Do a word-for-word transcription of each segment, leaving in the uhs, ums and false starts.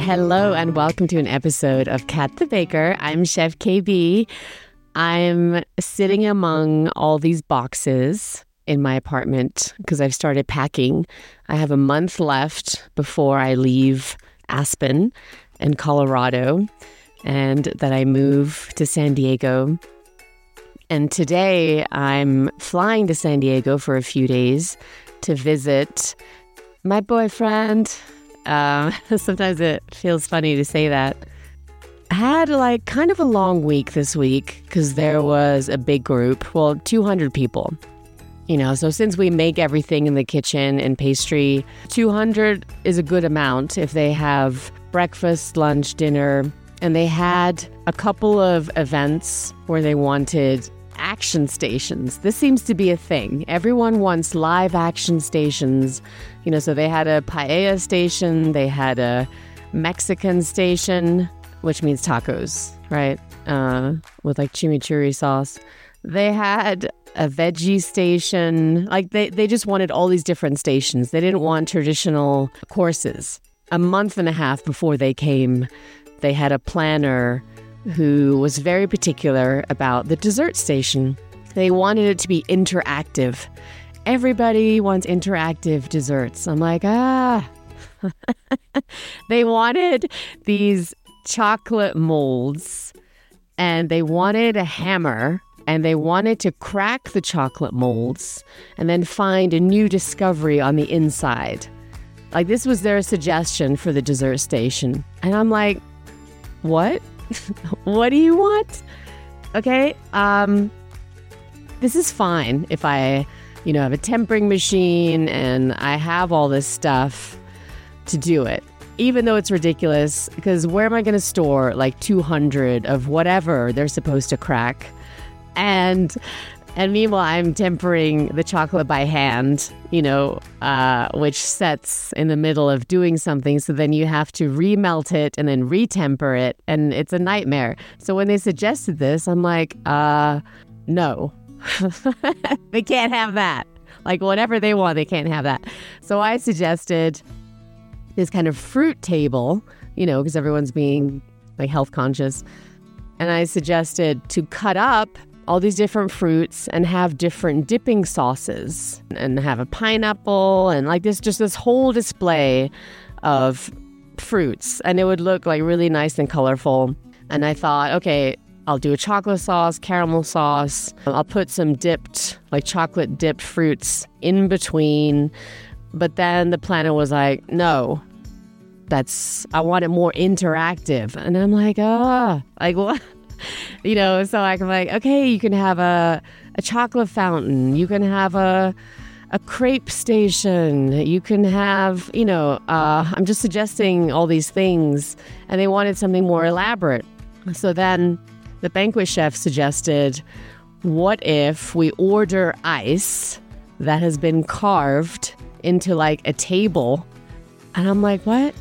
Hello and welcome to an episode of Kat the Baker. I'm Chef K B. I'm sitting among all these boxes in my apartment because I've started packing. I have a month left before I leave Aspen in Colorado and that I move to San Diego. And today I'm flying to San Diego for a few days to visit my boyfriend. Uh, sometimes it feels funny to say that. I had like kind of a long week this week because there was a big group, well, two hundred people. You know, so since we make everything in the kitchen and pastry, two hundred is a good amount if they have breakfast, lunch, dinner. And they had a couple of events where they wanted action stations. This seems to be a thing. Everyone wants live action stations. You know, so they had a paella station, they had a Mexican station, which means tacos, right? Uh, with like chimichurri sauce. They had a veggie station. Like they, they just wanted all these different stations. They didn't want traditional courses. A month and a half before they came, they had a planner who was very particular about the dessert station. They wanted it to be interactive. Everybody wants interactive desserts. I'm like, ah. They wanted these chocolate molds, and they wanted a hammer, and they wanted to crack the chocolate molds and then find a new discovery on the inside. Like, this was their suggestion for the dessert station. And I'm like, what? What do you want? Okay, um, this is fine if I, you know, have a tempering machine and I have all this stuff to do it. Even though it's ridiculous, because where am I going to store like two hundred of whatever they're supposed to crack? And and meanwhile, I'm tempering the chocolate by hand, you know, uh, which sets in the middle of doing something. So then you have to remelt it and then retemper it. And it's a nightmare. So when they suggested this, I'm like, uh, no, they can't have that. Like whatever they want, they can't have that. So I suggested this kind of fruit table, you know, because everyone's being like health conscious. And I suggested to cut up all these different fruits and have different dipping sauces and have a pineapple and like this, just this whole display of fruits. And it would look like really nice and colorful. And I thought, okay, I'll do a chocolate sauce, caramel sauce. I'll put some dipped, like chocolate dipped fruits in between. But then the planner was like, no, that's, I want it more interactive. And I'm like, ah, oh, like what? You know, so I'm like, okay, you can have a, a chocolate fountain. You can have a a crepe station. You can have, you know, uh, I'm just suggesting all these things. And they wanted something more elaborate. So then the banquet chef suggested, what if we order ice that has been carved into like a table? And I'm like, what?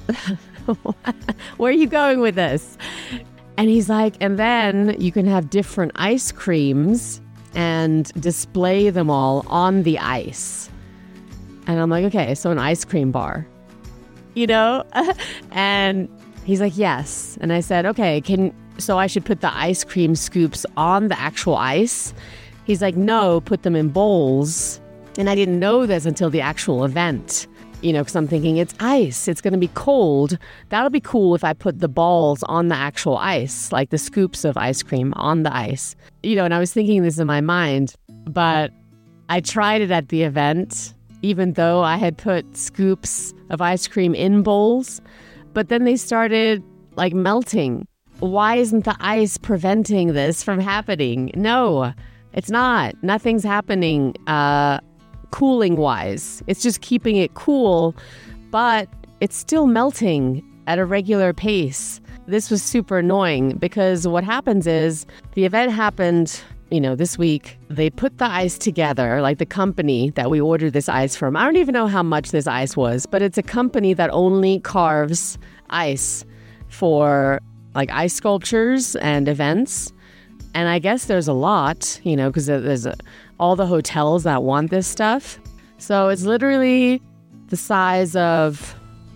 Where are you going with this? And he's like, and then you can have different ice creams and display them all on the ice. And I'm like, okay, so an ice cream bar, you know? And he's like, yes. And I said, okay, can, so I should put the ice cream scoops on the actual ice? He's like, no, put them in bowls. And I didn't know this until the actual event. You know, because I'm thinking it's ice. It's going to be cold. That'll be cool if I put the balls on the actual ice, like the scoops of ice cream on the ice. You know, and I was thinking this in my mind, but I tried it at the event, even though I had put scoops of ice cream in bowls. But then they started like melting. Why isn't the ice preventing this from happening? No, it's not. Nothing's happening. Uh, cooling wise. It's just keeping it cool, but it's still melting at a regular pace. This was super annoying because what happens is the event happened, you know, this week. They put the ice together, like the company that we ordered this ice from. I don't even know how much this ice was, but it's a company that only carves ice for like ice sculptures and events. And I guess there's a lot, you know, because there's a, all the hotels that want this stuff. So it's literally the size of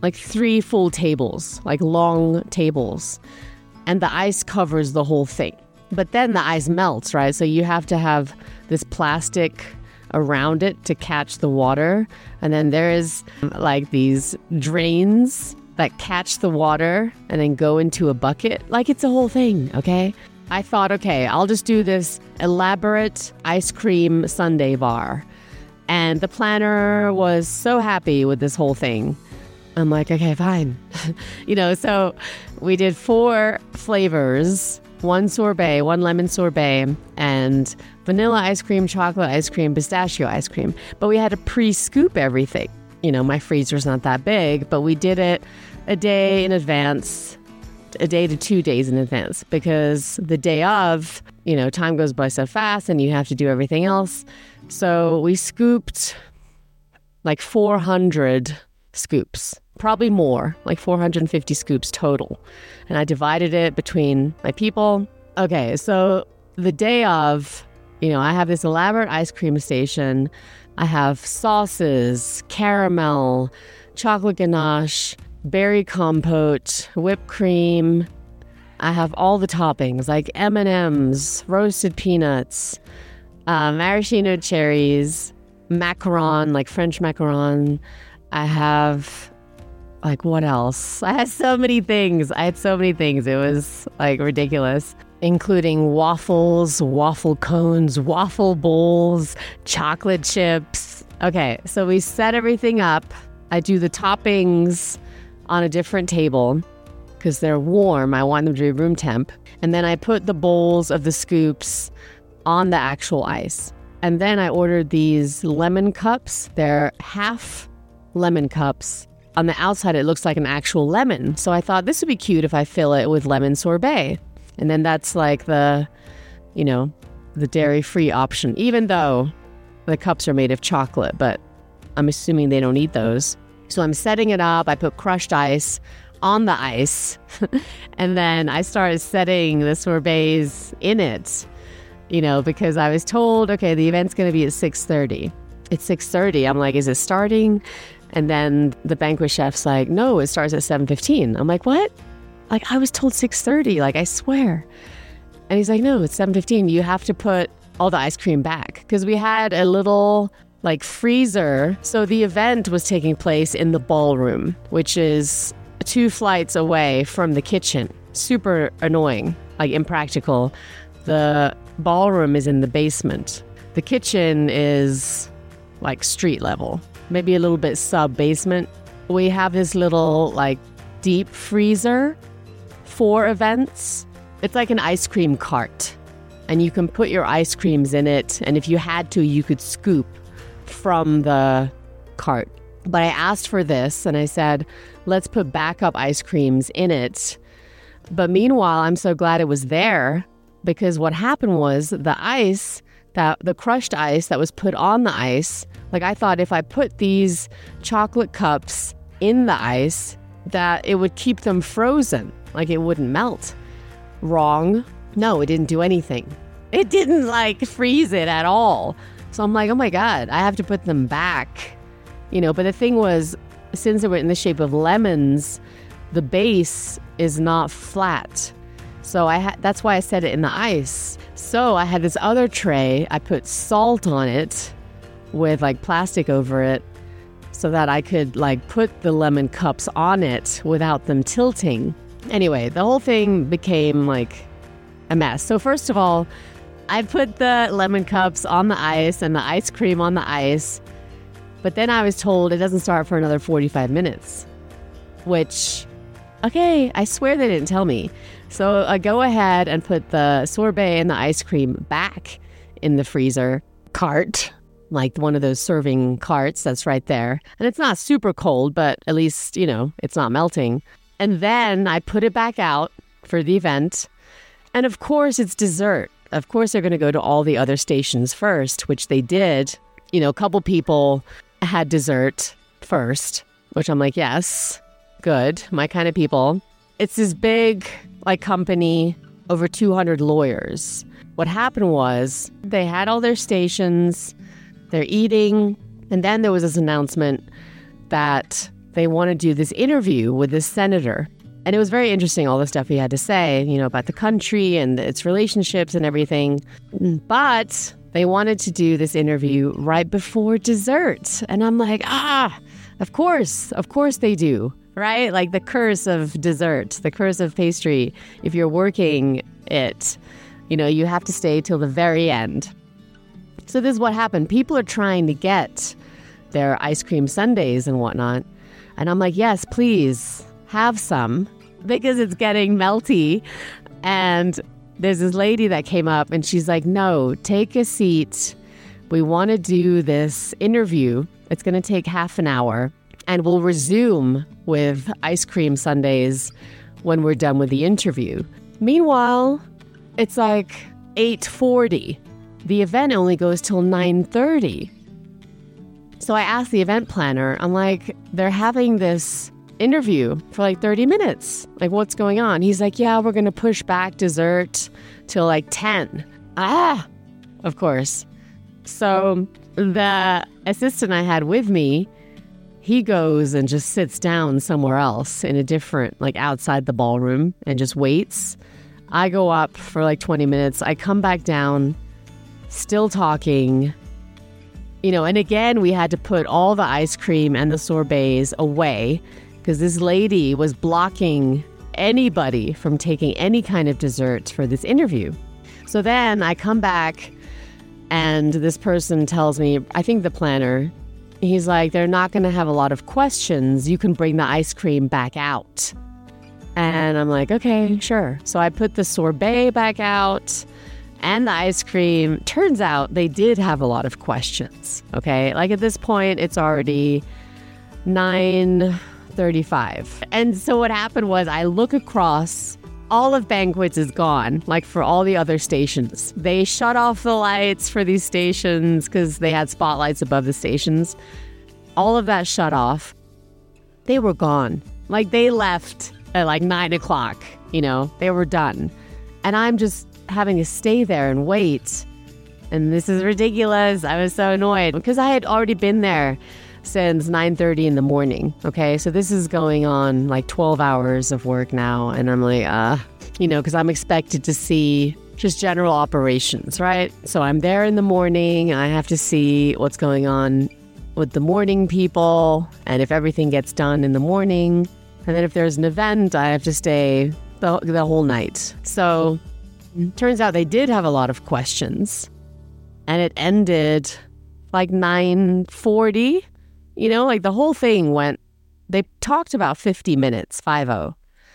like three full tables, like long tables. And the ice covers the whole thing. But then the ice melts, right? So you have to have this plastic around it to catch the water. And then there is like these drains that catch the water and then go into a bucket. Like it's a whole thing, okay? I thought, okay, I'll just do this elaborate ice cream sundae bar. And the planner was so happy with this whole thing. I'm like, okay, fine. you know, so we did four flavors, one sorbet, one lemon sorbet, and vanilla ice cream, chocolate ice cream, pistachio ice cream. But we had to pre-scoop everything. You know, my freezer's not that big, but we did it a day in advance, a day to two days in advance, because the day of, you know, time goes by so fast and you have to do everything else. So we scooped like four hundred scoops, probably more, like four hundred fifty scoops total. And I divided it between my people. Okay, so the day of, you know, I have this elaborate ice cream station. I have sauces, caramel, chocolate ganache, berry compote, whipped cream. I have all the toppings like M and M's, roasted peanuts, uh, maraschino cherries, macaron, like French macaron. I have, like, what else? I had so many things. I had so many things. It was, like, ridiculous, including waffles, waffle cones, waffle bowls, chocolate chips. Okay, so we set everything up. I do the toppings on a different table because they're warm. I want them to be room temp. And then I put the bowls of the scoops on the actual ice. And then I ordered these lemon cups. They're half lemon cups. On the outside, it looks like an actual lemon. So I thought this would be cute if I fill it with lemon sorbet. And then that's like the, you know, the dairy-free option, even though the cups are made of chocolate, but I'm assuming they don't eat those. So I'm setting it up. I put crushed ice on the ice. And then I started setting the sorbets in it, you know, because I was told, okay, the event's going to be at six thirty. It's six thirty. I'm like, is it starting? And then the banquet chef's like, no, it starts at seven fifteen. I'm like, what? Like, I was told six thirty, like, I swear. And he's like, no, it's seven fifteen. You have to put all the ice cream back. Because we had a little, like, freezer. So the event was taking place in the ballroom, which is two flights away from the kitchen. Super annoying, like, impractical. The ballroom is in the basement. The kitchen is, like, street level. Maybe a little bit sub-basement. We have this little, like, deep freezer for events. It's like an ice cream cart. And you can put your ice creams in it. And if you had to, you could scoop from the cart. But I asked for this, and I said, let's put backup ice creams in it. But meanwhile, I'm so glad it was there, because what happened was the ice, that the crushed ice that was put on the ice, like I thought if I put these chocolate cups in the ice, that it would keep them frozen, like it wouldn't melt. Wrong. No, it didn't do anything. It didn't like freeze it at all. So I'm like, oh my God, I have to put them back. You know, but the thing was, since they were in the shape of lemons, the base is not flat. So I ha- that's why I set it in the ice. So I had this other tray. I put salt on it with like plastic over it so that I could like put the lemon cups on it without them tilting. Anyway, the whole thing became like a mess. So first of all, I put the lemon cups on the ice and the ice cream on the ice. But then I was told it doesn't start for another forty-five minutes, which, okay, I swear they didn't tell me. So I go ahead and put the sorbet and the ice cream back in the freezer cart, like one of those serving carts that's right there. And it's not super cold, but at least, you know, it's not melting. And then I put it back out for the event. And of course, it's dessert. Of course, they're going to go to all the other stations first, which they did. You know, a couple people had dessert first, which I'm like, yes, good, my kind of people. It's this big, like, company, over two hundred lawyers. What happened was they had all their stations, they're eating, and then there was this announcement that they want to do this interview with this senator. And it was very interesting, all the stuff he had to say, you know, about the country and its relationships and everything. But they wanted to do this interview right before dessert. And I'm like, ah, of course, of course they do, right? Like the curse of dessert, the curse of pastry. If you're working it, you know, you have to stay till the very end. So this is what happened. People are trying to get their ice cream sundaes and whatnot. And I'm like, yes, please have some, because it's getting melty. And there's this lady that came up and she's like, no, take a seat. We want to do this interview. It's going to take half an hour and we'll resume with ice cream sundaes when we're done with the interview. Meanwhile, it's like eight forty. The event only goes till nine thirty. So I asked the event planner, I'm like, they're having this interview for like thirty minutes. Like, what's going on? He's like, yeah, we're going to push back dessert till like ten. Ah, of course. So the assistant I had with me, he goes and just sits down somewhere else in a different, like outside the ballroom and just waits. I go up for like twenty minutes. I come back down, still talking. You know, and again, we had to put all the ice cream and the sorbets away because this lady was blocking anybody from taking any kind of dessert for this interview. So then I come back and this person tells me, I think the planner, he's like, they're not going to have a lot of questions. You can bring the ice cream back out. And I'm like, okay, sure. So I put the sorbet back out. And the ice cream. Turns out they did have a lot of questions, okay? Like at this point, it's already nine thirty-five. And so what happened was I look across, all of Banquets is gone, like for all the other stations. They shut off the lights for these stations because they had spotlights above the stations. All of that shut off. They were gone. Like they left at like nine o'clock, you know? They were done. And I'm just having to stay there and wait. And this is ridiculous. I was so annoyed because I had already been there since nine thirty in the morning. Okay, so this is going on like twelve hours of work now. And I'm like, uh, you know, because I'm expected to see just general operations, right? So I'm there in the morning. I have to see what's going on with the morning people and if everything gets done in the morning. And then if there's an event, I have to stay the, the whole night. So turns out they did have a lot of questions, and it ended like nine forty. You know, like the whole thing went, they talked about fifty minutes, five oh.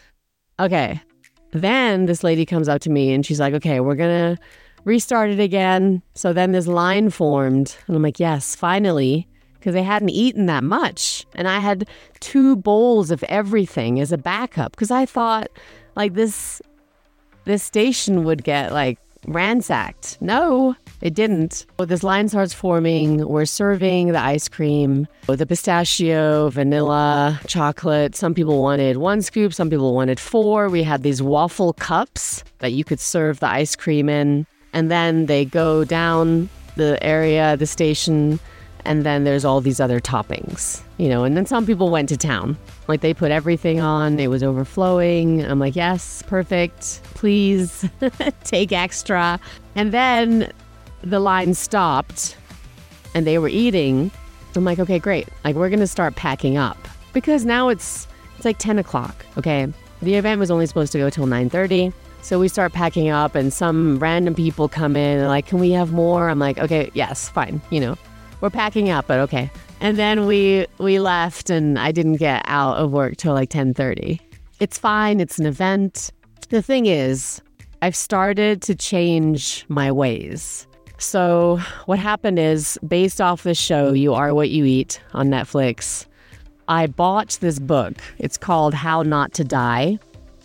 Okay. Then this lady comes up to me and she's like, okay, we're going to restart it again. So then this line formed and I'm like, yes, finally, because they hadn't eaten that much. And I had two bowls of everything as a backup because I thought like this this station would get like ransacked. No, it didn't. So this line starts forming. We're serving the ice cream with the pistachio, vanilla, chocolate. Some people wanted one scoop. Some people wanted four. We had these waffle cups that you could serve the ice cream in. And then they go down the area, the station, and then there's all these other toppings, you know, and then some people went to town. Like they put everything on, it was overflowing. I'm like, yes, perfect. Please take extra. And then the line stopped and they were eating. I'm like, okay, great. Like we're going to start packing up because now it's, it's like ten o'clock. Okay. The event was only supposed to go till nine thirty. So we start packing up and some random people come in and like, can we have more? I'm like, okay, yes, fine. You know, we're packing up, but okay. And then we we left and I didn't get out of work till like ten thirty. It's fine. It's an event. The thing is, I've started to change my ways. So what happened is, based off the show, You Are What You Eat on Netflix, I bought this book. It's called How Not to Die.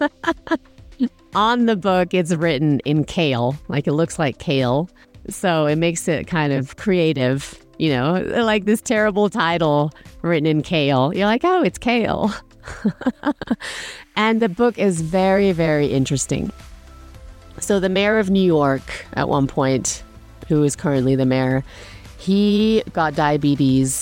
On the book, it's written in kale. Like it looks like kale. So it makes it kind of creative. You know, like this terrible title written in kale. You're like, oh, it's kale. And the book is very, very interesting. So the mayor of New York at one point, who is currently the mayor, he got diabetes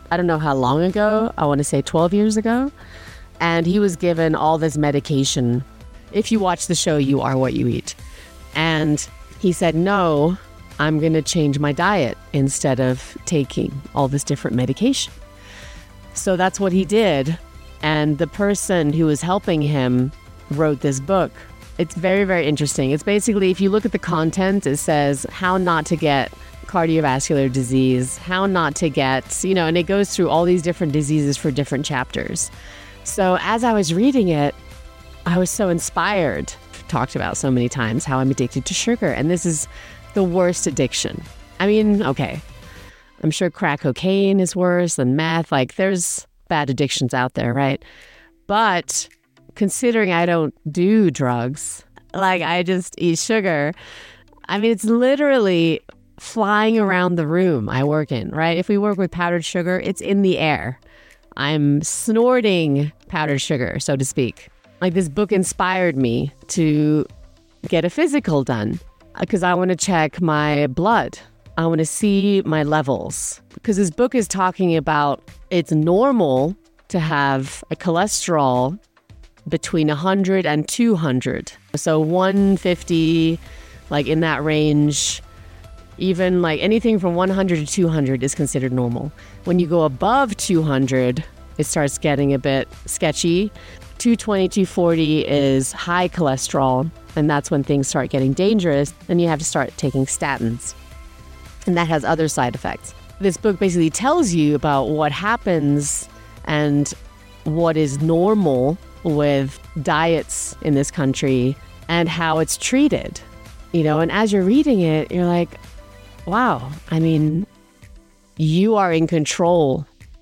I don't know how long ago, I want to say twelve years ago. And he was given all this medication. If you watch the show, You Are What You Eat. And he said, no, I'm going to change my diet instead of taking all this different medication. So that's what he did. And the person who was helping him wrote this book. It's very, very interesting. It's basically, if you look at the content, it says how not to get cardiovascular disease, how not to get, you know, and it goes through all these different diseases for different chapters. So as I was reading it, I was so inspired. I've talked about so many times how I'm addicted to sugar, and this is the worst addiction. I mean, okay, I'm sure crack cocaine is worse than meth. Like, there's bad addictions out there, right? But considering I don't do drugs, like I just eat sugar, I mean, it's literally flying around the room I work in, right? If we work with powdered sugar, it's in the air. I'm snorting powdered sugar, so to speak. Like, this book inspired me to get a physical done because I want to check my blood. I want to see my levels because this book is talking about it's normal to have a cholesterol between one hundred and two hundred. So one fifty, like in that range, even like anything from one hundred to two hundred is considered normal. When you go above two hundred, it starts getting a bit sketchy. two twenty, two forty is high cholesterol, and that's when things start getting dangerous. Then you have to start taking statins, and that has other side effects. This book basically tells you about what happens and what is normal with diets in this country and how it's treated. You know, and as you're reading it, you're like, wow, I mean, you are in control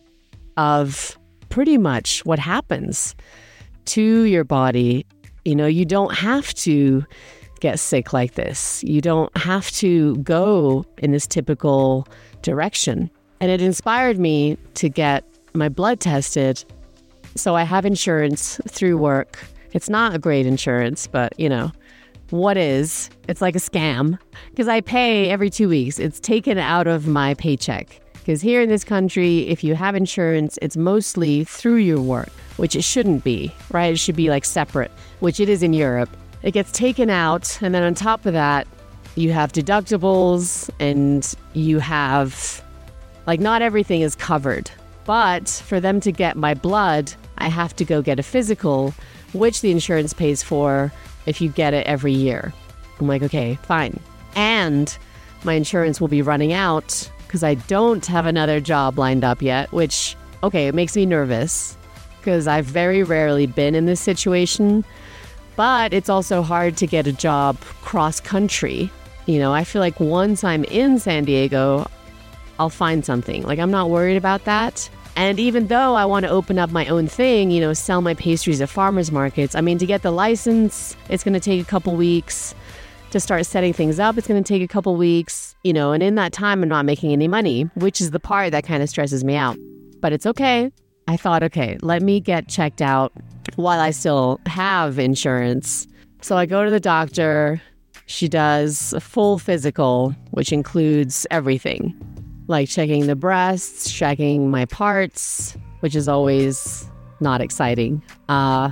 of pretty much what happens to your body. You know, you don't have to get sick like this. You don't have to go in this typical direction. And it inspired me to get my blood tested. So I have insurance through work. It's not a great insurance, but you know, what is? It's like a scam because I pay every two weeks. It's taken out of my paycheck. Because here in this country, if you have insurance, it's mostly through your work, which it shouldn't be, right? It should be like separate, which it is in Europe. It gets taken out. And then on top of that, you have deductibles and you have, like, not everything is covered. But for them to get my blood, I have to go get a physical, which the insurance pays for if you get it every year. I'm like, okay, fine. And my insurance will be running out because I don't have another job lined up yet, which, okay, it makes me nervous because I've very rarely been in this situation. But it's also hard to get a job cross-country. You know, I feel like once I'm in San Diego, I'll find something. Like, I'm not worried about that. And even though I want to open up my own thing, you know, sell my pastries at farmers markets, I mean, to get the license, it's going to take a couple weeks. To start setting things up, it's going to take a couple weeks, you know, and in that time, I'm not making any money, which is the part that kind of stresses me out. But it's okay. I thought, okay, let me get checked out while I still have insurance. So I go to the doctor. She does a full physical, which includes everything, like checking the breasts, checking my parts, which is always not exciting. Uh,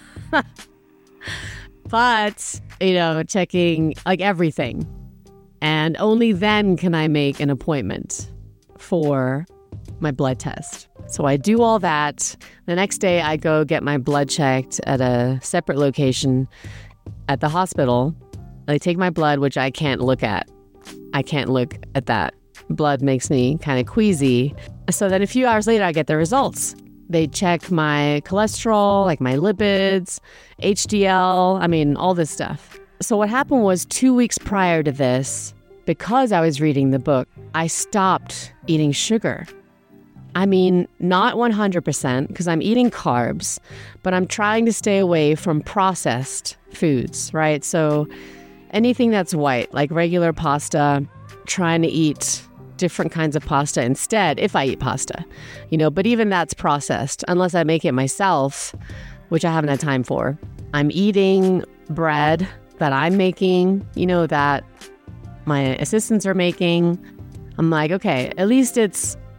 but, you know, checking like everything. And only then can I make an appointment for my blood test. So I do all that. The next day I go get my blood checked at a separate location at the hospital. They take my blood, which I can't look at. I can't look at that. Blood makes me kind of queasy. So then a few hours later, I get the results. They check my cholesterol, like my lipids, H D L, I mean, all this stuff. So what happened was two weeks prior to this, because I was reading the book, I stopped eating sugar. I mean, not one hundred percent because I'm eating carbs, but I'm trying to stay away from processed foods, right? So anything that's white, like regular pasta, trying to eat different kinds of pasta instead, if I eat pasta, you know, but even that's processed unless I make it myself, which I haven't had time for. I'm eating bread that I'm making, you know, that my assistants are making. I'm like, okay, at least it's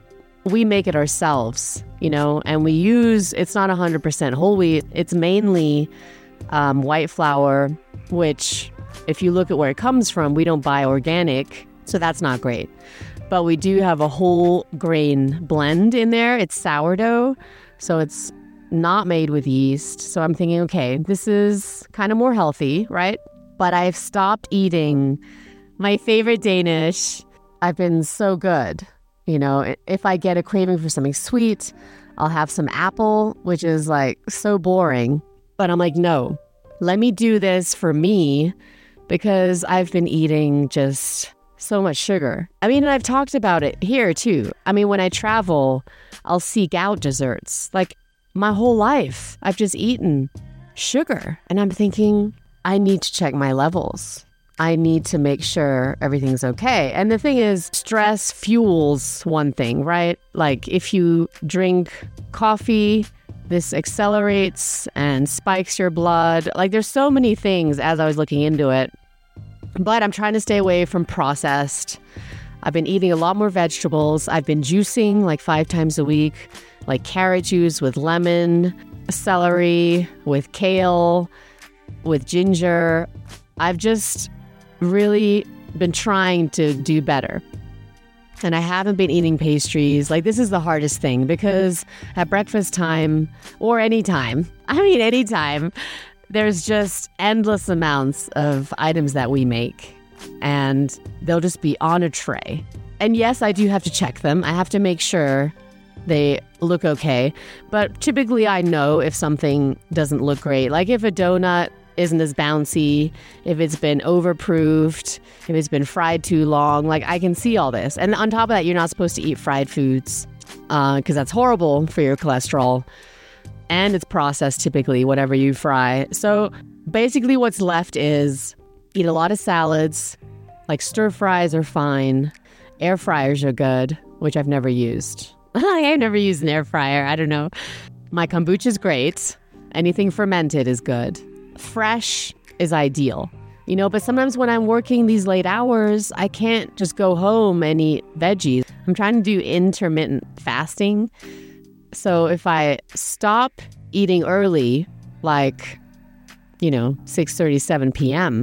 we make it ourselves, you know, and we use, it's not one hundred percent whole wheat. It's mainly um, white flour, which if you look at where it comes from, we don't buy organic. So that's not great. But we do have a whole grain blend in there. It's sourdough. So it's not made with yeast. So I'm thinking, okay, this is kind of more healthy, right? But I've stopped eating my favorite Danish. I've been so good. You know, if I get a craving for something sweet, I'll have some apple, which is like so boring. But I'm like, no, let me do this for me because I've been eating just so much sugar. I mean, and I've talked about it here too. I mean, when I travel, I'll seek out desserts. Like my whole life, I've just eaten sugar. And I'm thinking, I need to check my levels. I need to make sure everything's okay. And the thing is, stress fuels one thing, right? Like if you drink coffee, this accelerates and spikes your blood. Like there's so many things as I was looking into it. But I'm trying to stay away from processed. I've been eating a lot more vegetables. I've been juicing like five times a week, like carrot juice with lemon, celery, with kale, with ginger. I've just really been trying to do better. And I haven't been eating pastries. Like this is the hardest thing because at breakfast time or any time, I mean any time, there's just endless amounts of items that we make and they'll just be on a tray. And yes, I do have to check them. I have to make sure they look okay. But typically I know if something doesn't look great. Like if a donut isn't as bouncy, if it's been overproofed, if it's been fried too long, like I can see all this. And on top of that, you're not supposed to eat fried foods because uh, that's horrible for your cholesterol. And it's processed typically, whatever you fry. So basically what's left is eat a lot of salads, like stir fries are fine. Air fryers are good, which I've never used. I've never used an air fryer. I don't know. My kombucha is great. Anything fermented is good. Fresh is ideal. You know, but sometimes when I'm working these late hours, I can't just go home and eat veggies. I'm trying to do intermittent fasting. So if I stop eating early, like, you know, six thirty, seven p.m.,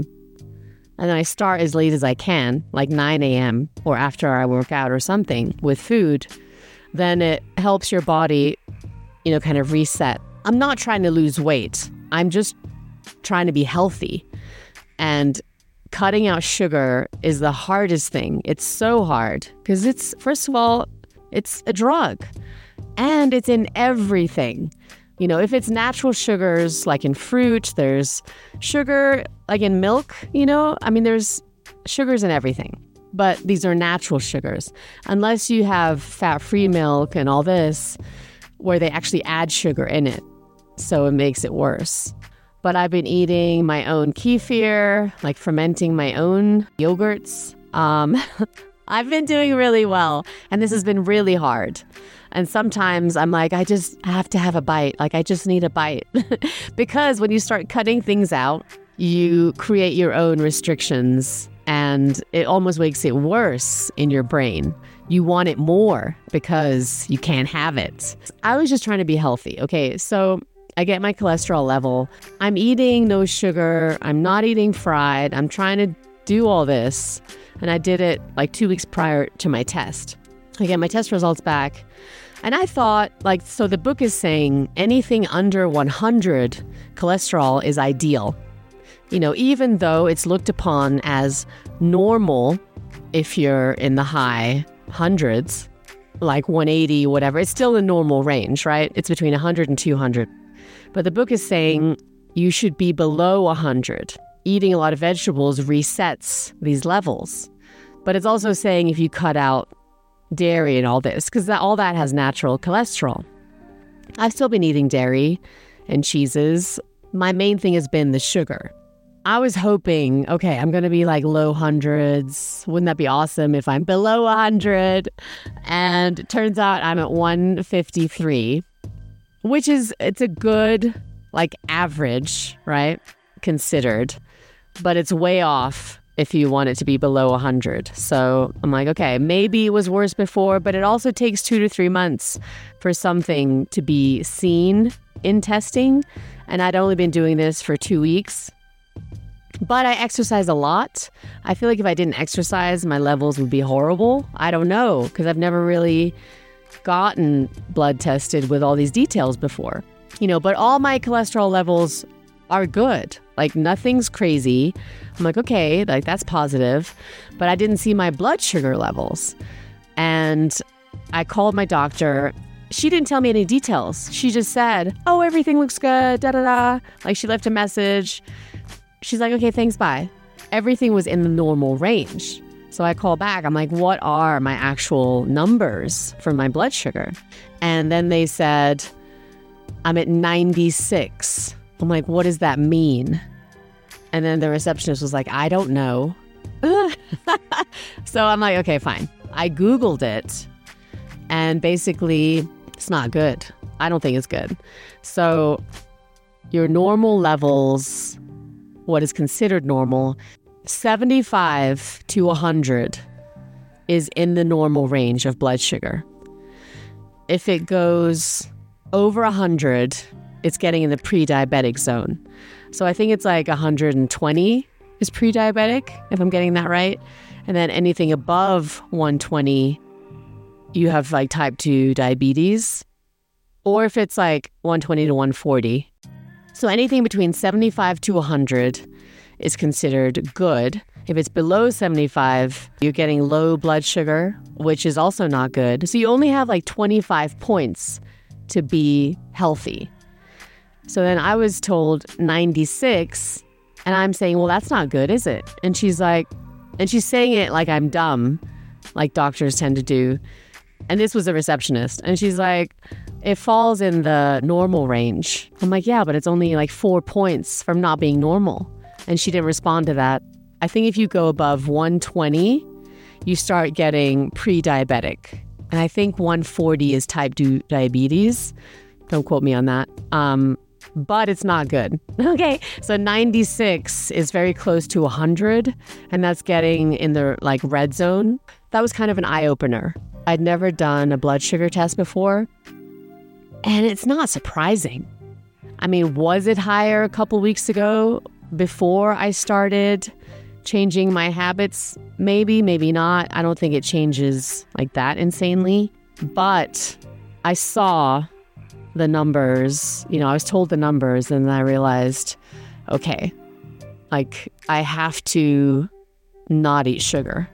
and then I start as late as I can, like nine a.m. or after I work out or something with food, then it helps your body, you know, kind of reset. I'm not trying to lose weight. I'm just trying to be healthy. And cutting out sugar is the hardest thing. It's so hard because it's, first of all, it's a drug. And it's in everything. You know, if it's natural sugars, like in fruit, there's sugar, like in milk, you know? I mean, there's sugars in everything. But these are natural sugars. Unless you have fat-free milk and all this, where they actually add sugar in it. So it makes it worse. But I've been eating my own kefir, like fermenting my own yogurts. Um, I've been doing really well. And this has been really hard. And sometimes I'm like, I just have to have a bite. Like, I just need a bite. Because when you start cutting things out, you create your own restrictions. And it almost makes it worse in your brain. You want it more because you can't have it. I was just trying to be healthy. Okay, so I get my cholesterol level. I'm eating no sugar. I'm not eating fried. I'm trying to do all this. And I did it like two weeks prior to my test. I get my test results back. And I thought, like, so the book is saying anything under one hundred cholesterol is ideal. You know, even though it's looked upon as normal if you're in the high hundreds, like one eighty, whatever, it's still a normal range, right? It's between one hundred and two hundred. But the book is saying you should be below one hundred. Eating a lot of vegetables resets these levels. But it's also saying if you cut out dairy and all this, because that, all that has natural cholesterol. I've still been eating dairy and cheeses. My main thing has been the sugar. I was hoping, okay, I'm going to be like low hundreds. Wouldn't that be awesome if I'm below one hundred? And it turns out I'm at one fifty-three, which is, it's a good, like average, right? Considered, but it's way off if you want it to be below one hundred. So I'm like, okay, maybe it was worse before, but it also takes two to three months for something to be seen in testing. And I'd only been doing this for two weeks. But I exercise a lot. I feel like if I didn't exercise, my levels would be horrible. I don't know, because I've never really gotten blood tested with all these details before. You know, but all my cholesterol levels are good. Like, nothing's crazy. I'm like, okay, like that's positive. But I didn't see my blood sugar levels. And I called my doctor. She didn't tell me any details. She just said, oh, everything looks good, da da da. Like, she left a message. She's like, okay, thanks, bye. Everything was in the normal range. So I call back. I'm like, what are my actual numbers for my blood sugar? And then they said, I'm at ninety-six. I'm like, what does that mean? And then the receptionist was like, I don't know. So I'm like, okay, fine. I Googled it. And basically, it's not good. I don't think it's good. So your normal levels, what is considered normal, seventy-five to one hundred is in the normal range of blood sugar. If it goes over one hundred, it's getting in the pre-diabetic zone. So I think it's like one hundred twenty is pre-diabetic, if I'm getting that right. And then anything above one twenty, you have like type two diabetes. Or if it's like one twenty to one forty. So anything between seventy-five to one hundred is considered good. If it's below seventy-five, you're getting low blood sugar, which is also not good. So you only have like twenty-five points to be healthy. So then I was told ninety-six, and I'm saying, well, that's not good, is it? And she's like, and she's saying it like I'm dumb, like doctors tend to do. And this was a receptionist. And she's like, it falls in the normal range. I'm like, yeah, but it's only like four points from not being normal. And she didn't respond to that. I think if you go above one twenty, you start getting pre-diabetic. And I think one forty is type two diabetes. Don't quote me on that. Um, but it's not good. Okay, so ninety-six is very close to one hundred, and that's getting in the like red zone. That was kind of an eye-opener. I'd never done a blood sugar test before, and it's not surprising. I mean, was it higher a couple weeks ago before I started changing my habits? Maybe, maybe not. I don't think it changes like that insanely. But I saw the numbers, you know, I was told the numbers, and then I realized, okay, like I have to not eat sugar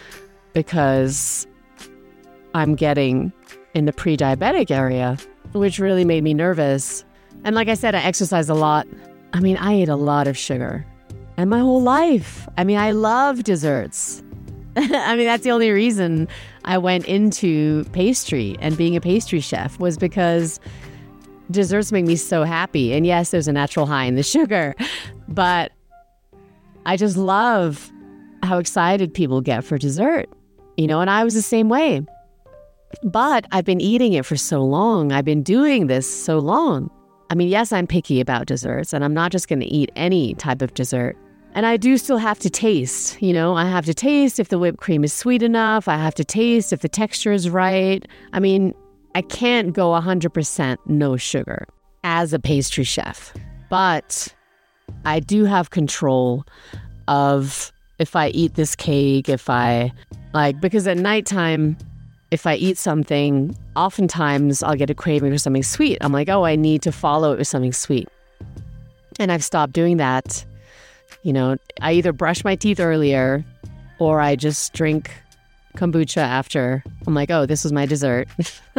because I'm getting in the pre-diabetic area, which really made me nervous. And like I said, I exercise a lot. I mean, I ate a lot of sugar. And my whole life. I mean, I love desserts. I mean, that's the only reason I went into pastry and being a pastry chef was because desserts make me so happy. And yes, there's a natural high in the sugar, but I just love how excited people get for dessert, you know, and I was the same way. But I've been eating it for so long. I've been doing this so long. I mean, yes, I'm picky about desserts, and I'm not just going to eat any type of dessert. And I do still have to taste, you know, I have to taste if the whipped cream is sweet enough. I have to taste if the texture is right. I mean, I can't go one hundred percent no sugar as a pastry chef. But I do have control of if I eat this cake, if I, like, because at nighttime, if I eat something, oftentimes I'll get a craving for something sweet. I'm like, oh, I need to follow it with something sweet. And I've stopped doing that. You know, I either brush my teeth earlier or I just drink kombucha after. I'm like, oh, this was my dessert.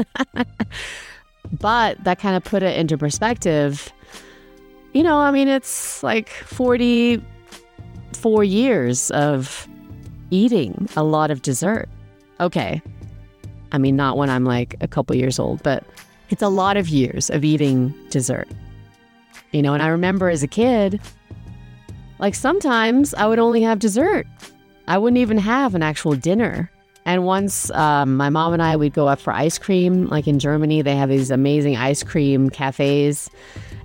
But that kind of put it into perspective. You know, I mean, it's like forty-four years of eating a lot of dessert. Okay. I mean, not when I'm like a couple years old, but it's a lot of years of eating dessert. You know, and I remember as a kid, like sometimes I would only have dessert. I wouldn't even have an actual dinner. And once um, my mom and I, we'd go up for ice cream. Like in Germany, they have these amazing ice cream cafes.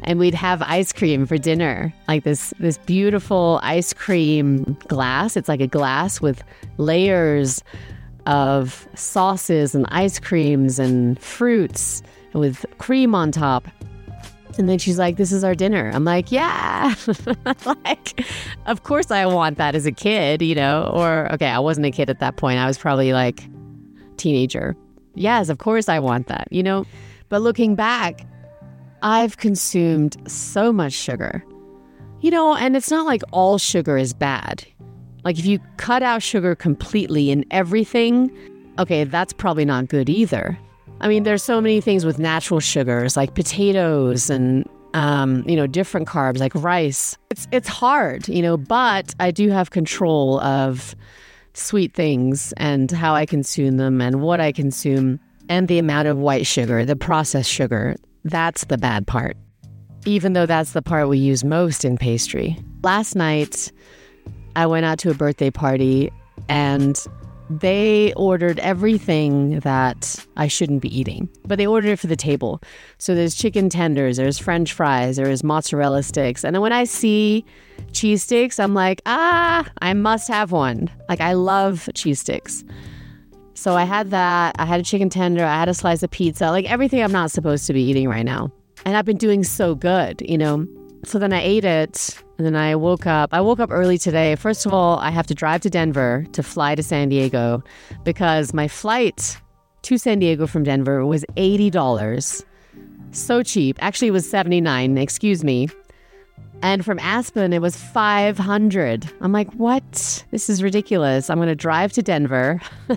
and we'd have ice cream for dinner, like this this beautiful ice cream glass. It's like a glass with layers of sauces and ice creams and fruits with cream on top. And then she's like, this is our dinner. I'm like, yeah. Like, of course I want that as a kid, you know, or, okay, I wasn't a kid at that point. I was probably like teenager. Yes, of course I want that, you know, but looking back, I've consumed so much sugar, you know, and it's not like all sugar is bad. Like if you cut out sugar completely in everything, okay, that's probably not good either. I mean, there's so many things with natural sugars like potatoes and, um, you know, different carbs like rice. It's it's hard, you know, but I do have control of sweet things and how I consume them and what I consume and the amount of white sugar, the processed sugar. That's the bad part, even though that's the part we use most in pastry. Last night, I went out to a birthday party and they ordered everything that I shouldn't be eating, but they ordered it for the table. So there's chicken tenders, there's French fries, there's mozzarella sticks. And then when I see cheese sticks, I'm like, ah, I must have one. Like I love cheese sticks. So I had that, I had a chicken tender, I had a slice of pizza, like everything I'm not supposed to be eating right now. And I've been doing so good, you know? So then I ate it, and then I woke up. I woke up early today. First of all, I have to drive to Denver to fly to San Diego because my flight to San Diego from Denver was eighty dollars. So cheap. Actually, it was seventy-nine dollars, excuse me. And from Aspen, it was five hundred dollars. I'm like, what? This is ridiculous. I'm going to drive to Denver.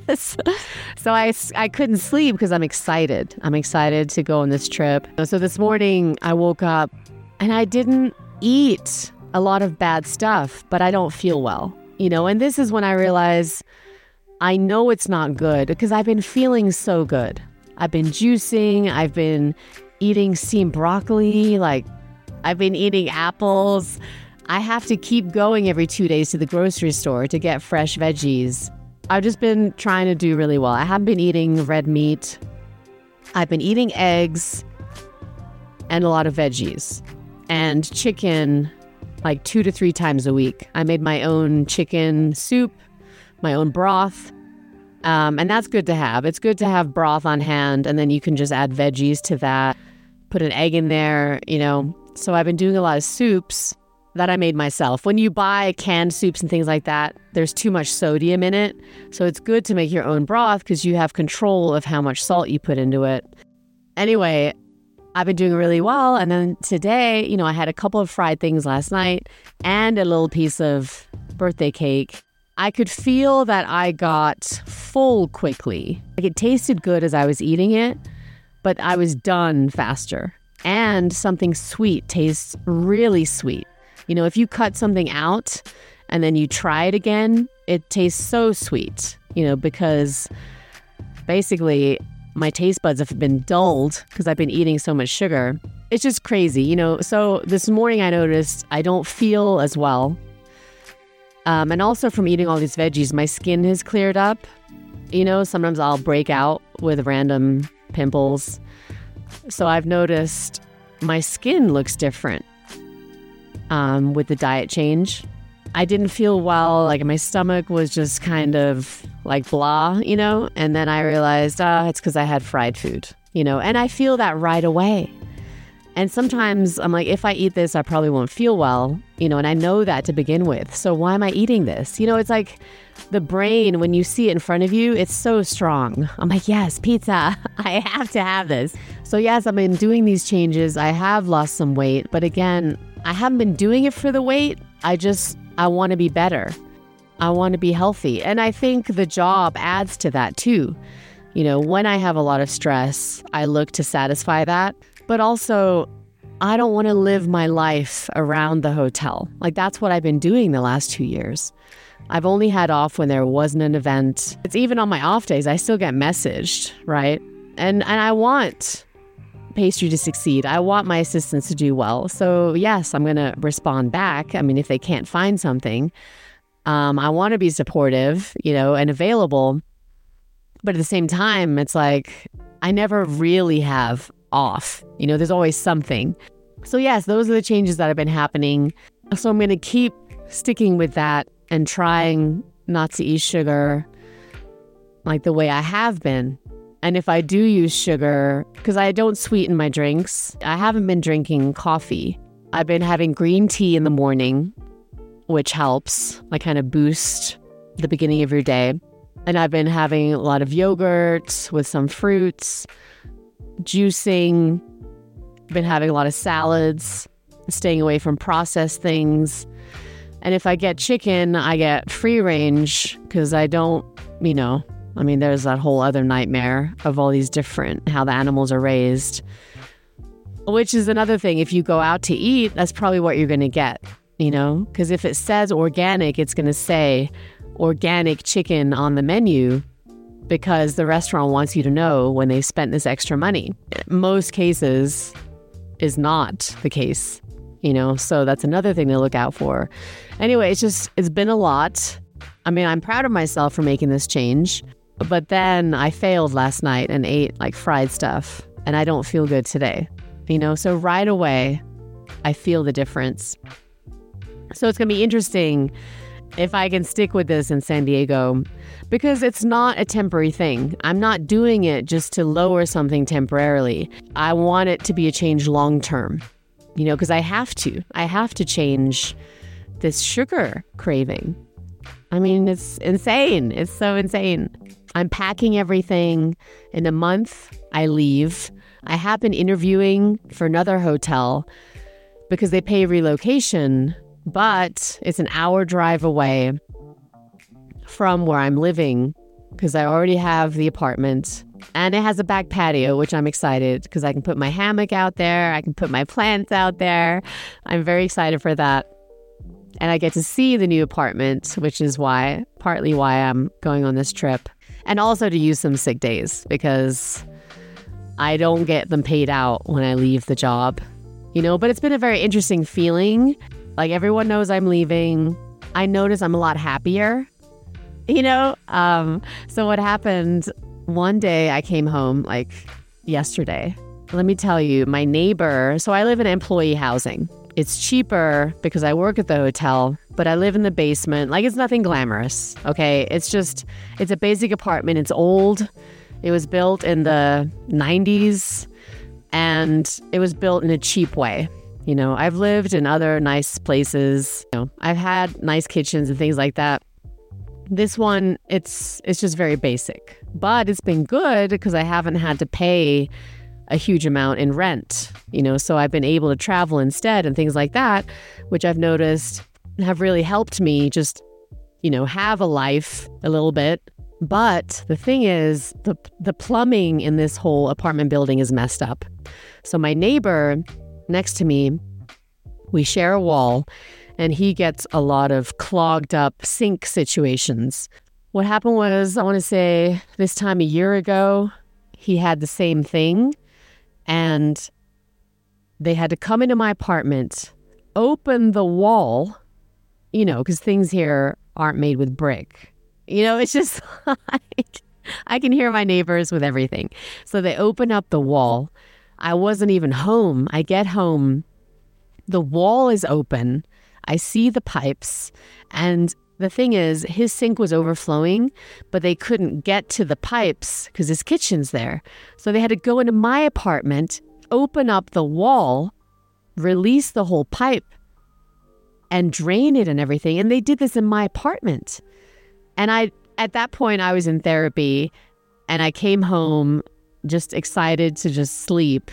So I, I couldn't sleep because I'm excited. I'm excited to go on this trip. So this morning, I woke up and I didn't eat a lot of bad stuff, but I don't feel well, you know? And this is when I realize I know it's not good because I've been feeling so good. I've been juicing. I've been eating steamed broccoli. Like I've been eating apples. I have to keep going every two days to the grocery store to get fresh veggies. I've just been trying to do really well. I haven't been eating red meat. I've been eating eggs and a lot of veggies. And chicken like two to three times a week. I made my own chicken soup, my own broth. Um, and that's good to have. It's good to have broth on hand, and then you can just add veggies to that, put an egg in there, you know. So I've been doing a lot of soups that I made myself. When you buy canned soups and things like that, there's too much sodium in it. So it's good to make your own broth because you have control of how much salt you put into it. Anyway, I've been doing really well. And then today, you know, I had a couple of fried things last night and a little piece of birthday cake. I could feel that I got full quickly. Like it tasted good as I was eating it, but I was done faster. And something sweet tastes really sweet. You know, if you cut something out and then you try it again, it tastes so sweet, you know, because basically my taste buds have been dulled because I've been eating so much sugar. It's just crazy, you know. So this morning I noticed I don't feel as well. Um, and also from eating all these veggies, my skin has cleared up. You know, sometimes I'll break out with random pimples. So I've noticed my skin looks different um, with the diet change. I didn't feel well, like my stomach was just kind of like blah, you know? And then I realized, ah, oh, it's because I had fried food, you know? And I feel that right away. And sometimes I'm like, if I eat this, I probably won't feel well, you know? And I know that to begin with. So why am I eating this? You know, it's like the brain, when you see it in front of you, it's so strong. I'm like, yes, pizza. I have to have this. So yes, I've been doing these changes. I have lost some weight. But again, I haven't been doing it for the weight. I just... I want to be better. I want to be healthy. And I think the job adds to that too. You know, when I have a lot of stress, I look to satisfy that. But also, I don't want to live my life around the hotel. Like that's what I've been doing the last two years. I've only had off when there wasn't an event. It's even on my off days, I still get messaged, right? And and I want pastry to succeed. I want my assistants to do well. So yes, I'm going to respond back. I mean, if they can't find something, um, I want to be supportive, you know, and available. But at the same time, it's like, I never really have off, you know, there's always something. So yes, those are the changes that have been happening. So I'm going to keep sticking with that and trying not to eat sugar like the way I have been. And if I do use sugar, because I don't sweeten my drinks, I haven't been drinking coffee. I've been having green tea in the morning, which helps, like kind of boost the beginning of your day. And I've been having a lot of yogurt with some fruits, juicing, been having a lot of salads, staying away from processed things. And if I get chicken, I get free range because I don't, you know, I mean, there's that whole other nightmare of all these different, how the animals are raised, which is another thing. If you go out to eat, that's probably what you're going to get, you know, because if it says organic, it's going to say organic chicken on the menu because the restaurant wants you to know when they spent this extra money. Most cases is not the case, you know, so that's another thing to look out for. Anyway, it's just, it's been a lot. I mean, I'm proud of myself for making this change, but then I failed last night and ate like fried stuff and I don't feel good today, you know, so right away I feel the difference. So it's going to be interesting if I can stick with this in San Diego, because it's not a temporary thing. I'm not doing it just to lower something temporarily. I want it to be a change long term, you know, because I have to. I have to change this sugar craving. I mean, it's insane. It's so insane. I'm packing everything. In a month, I leave. I have been interviewing for another hotel because they pay relocation, but it's an hour drive away from where I'm living because I already have the apartment and it has a back patio, which I'm excited because I can put my hammock out there. I can put my plants out there. I'm very excited for that. And I get to see the new apartment, which is why, partly why I'm going on this trip. And also to use some sick days because I don't get them paid out when I leave the job, you know, but it's been a very interesting feeling. Like everyone knows I'm leaving. I notice I'm a lot happier, you know? Um, so what happened one day I came home like yesterday. Let me tell you, my neighbor, so I live in employee housing. It's cheaper because I work at the hotel, but I live in the basement. Like it's nothing glamorous, okay? It's just, it's a basic apartment. It's old. It was built in the nineties and it was built in a cheap way. You know, I've lived in other nice places. You know, I've had nice kitchens and things like that. This one, it's it's just very basic, but it's been good because I haven't had to pay a huge amount in rent, you know, so I've been able to travel instead and things like that, which I've noticed have really helped me just, you know, have a life a little bit. But the thing is, the the plumbing in this whole apartment building is messed up. So my neighbor next to me, we share a wall, and he gets a lot of clogged up sink situations. What happened was, I want to say this time a year ago, he had the same thing. And they had to come into my apartment, open the wall, you know, because things here aren't made with brick. You know, it's just like, I can hear my neighbors with everything. So they open up the wall. I wasn't even home. I get home. The wall is open. I see the pipes. And the thing is, his sink was overflowing, but they couldn't get to the pipes because his kitchen's there. So they had to go into my apartment, open up the wall, release the whole pipe, and drain it and everything. And they did this in my apartment. And I, at that point, I was in therapy, and I came home just excited to just sleep.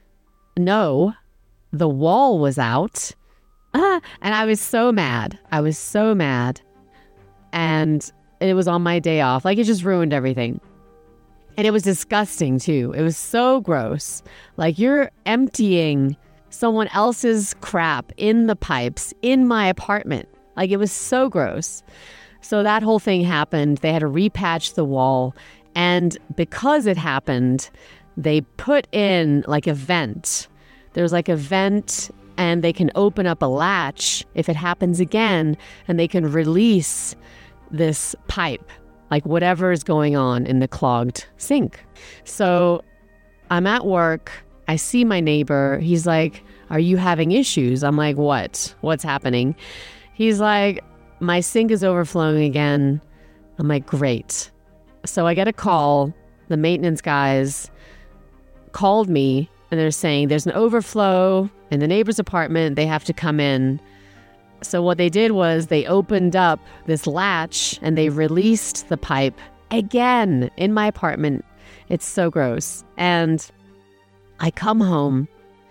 No, the wall was out. Ah, and I was so mad. I was so mad. And it was on my day off. Like, it just ruined everything. And it was disgusting, too. It was so gross. Like, you're emptying someone else's crap in the pipes in my apartment. Like, it was so gross. So that whole thing happened. They had to repatch the wall. And because it happened, they put in, like, a vent. There's, like, a vent, and they can open up a latch if it happens again, and they can release this pipe, like whatever is going on in the clogged sink. So I'm at work. I see my neighbor. He's like, are you having issues? I'm like, what? What's happening? He's like, my sink is overflowing again. I'm like, great. So I get a call. The maintenance guys called me and they're saying there's an overflow in the neighbor's apartment. They have to come in. So what they did was they opened up this latch and they released the pipe again in my apartment. It's so gross. And I come home.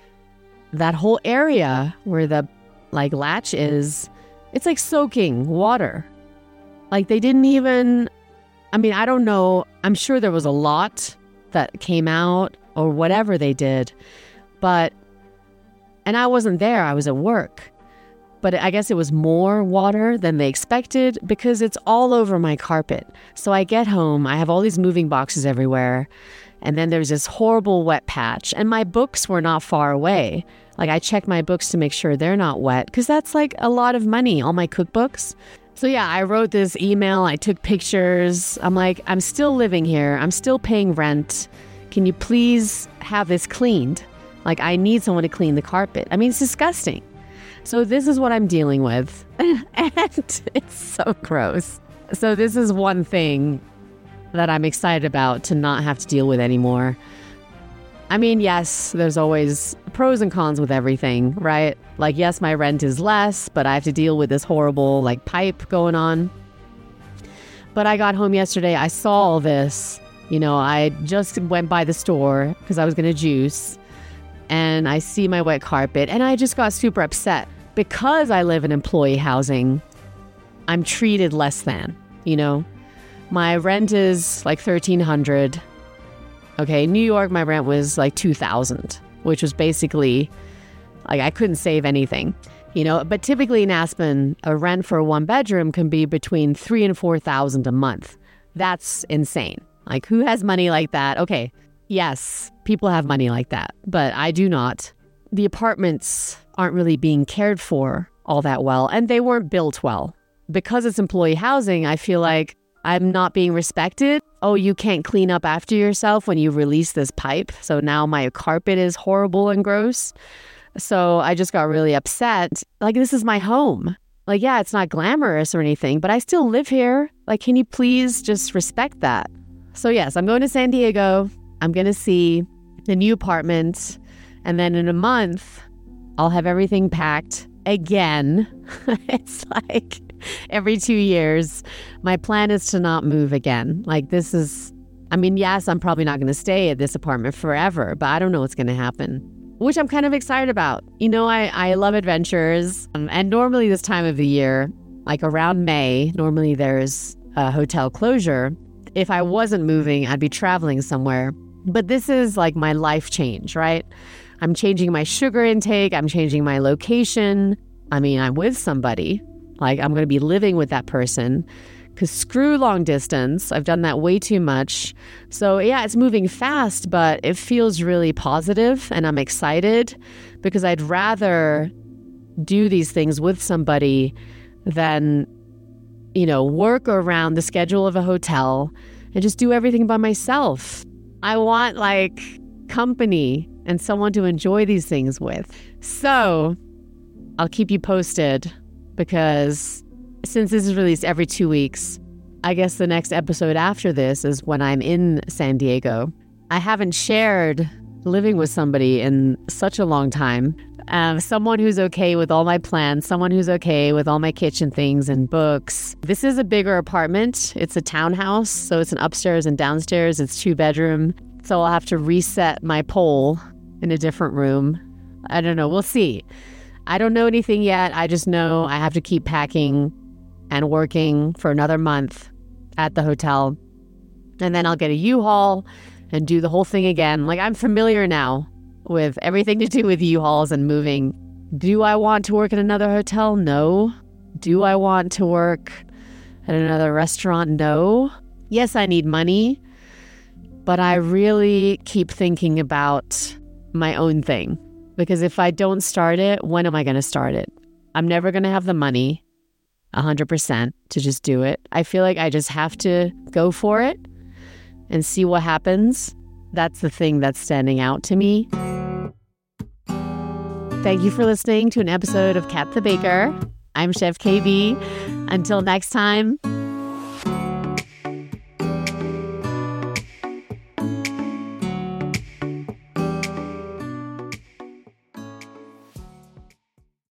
That whole area where the like latch is, it's like soaking water. Like they didn't even, I mean, I don't know. I'm sure there was a lot that came out or whatever they did. But, and I wasn't there. I was at work. But I guess it was more water than they expected because it's all over my carpet. So I get home, I have all these moving boxes everywhere. And then there's this horrible wet patch. And my books were not far away. Like I checked my books to make sure they're not wet because that's like a lot of money, all my cookbooks. So yeah, I wrote this email. I took pictures. I'm like, I'm still living here. I'm still paying rent. Can you please have this cleaned? Like I need someone to clean the carpet. I mean, it's disgusting. So this is what I'm dealing with. And it's so gross. So this is one thing that I'm excited about to not have to deal with anymore. I mean, yes, there's always pros and cons with everything, right? Like, yes, my rent is less, but I have to deal with this horrible, like, pipe going on. But I got home yesterday. I saw all this. You know, I just went by the store because I was going to juice. And I see my wet carpet. And I just got super upset. Because I live in employee housing, I'm treated less than, you know? My rent is like thirteen hundred dollars. Okay, New York, my rent was like two thousand dollars, which was basically, like I couldn't save anything, you know? But typically in Aspen, a rent for a one bedroom can be between three and four thousand a month. That's insane. Like who has money like that? Okay, yes, people have money like that, but I do not. The apartments aren't really being cared for all that well, and they weren't built well. Because it's employee housing, I feel like I'm not being respected. Oh, you can't clean up after yourself when you release this pipe. So now my carpet is horrible and gross. So I just got really upset. Like, this is my home. Like, yeah, it's not glamorous or anything, but I still live here. Like, can you please just respect that? So yes, I'm going to San Diego. I'm going to see the new apartment. And then in a month, I'll have everything packed again. It's like every two years. My plan is to not move again. Like this is, I mean, yes, I'm probably not going to stay at this apartment forever, but I don't know what's going to happen, which I'm kind of excited about. You know, I, I love adventures. Um, and normally this time of the year, like around May, normally there's a hotel closure. If I wasn't moving, I'd be traveling somewhere. But this is like my life change, right? I'm changing my sugar intake. I'm changing my location. I mean, I'm with somebody. Like, I'm going to be living with that person. Because screw long distance. I've done that way too much. So, yeah, it's moving fast, but it feels really positive, and I'm excited because I'd rather do these things with somebody than, you know, work around the schedule of a hotel and just do everything by myself. I want, like, company and someone to enjoy these things with. So I'll keep you posted because since this is released every two weeks, I guess the next episode after this is when I'm in San Diego. I haven't shared living with somebody in such a long time. Um, someone who's okay with all my plans, someone who's okay with all my kitchen things and books. This is a bigger apartment. It's a townhouse, so it's an upstairs and downstairs. It's two bedroom. So I'll have to reset my pole in a different room. I don't know. We'll see. I don't know anything yet. I just know I have to keep packing and working for another month at the hotel. And then I'll get a U-Haul and do the whole thing again. Like, I'm familiar now with everything to do with U-Hauls and moving. Do I want to work at another hotel? No. Do I want to work at another restaurant? No. Yes, I need money. But I really keep thinking about my own thing. Because if I don't start it, when am I going to start it? I'm never going to have the money, one hundred percent, to just do it. I feel like I just have to go for it and see what happens. That's the thing that's standing out to me. Thank you for listening to an episode of Kat the Baker. I'm Chef K B. Until next time,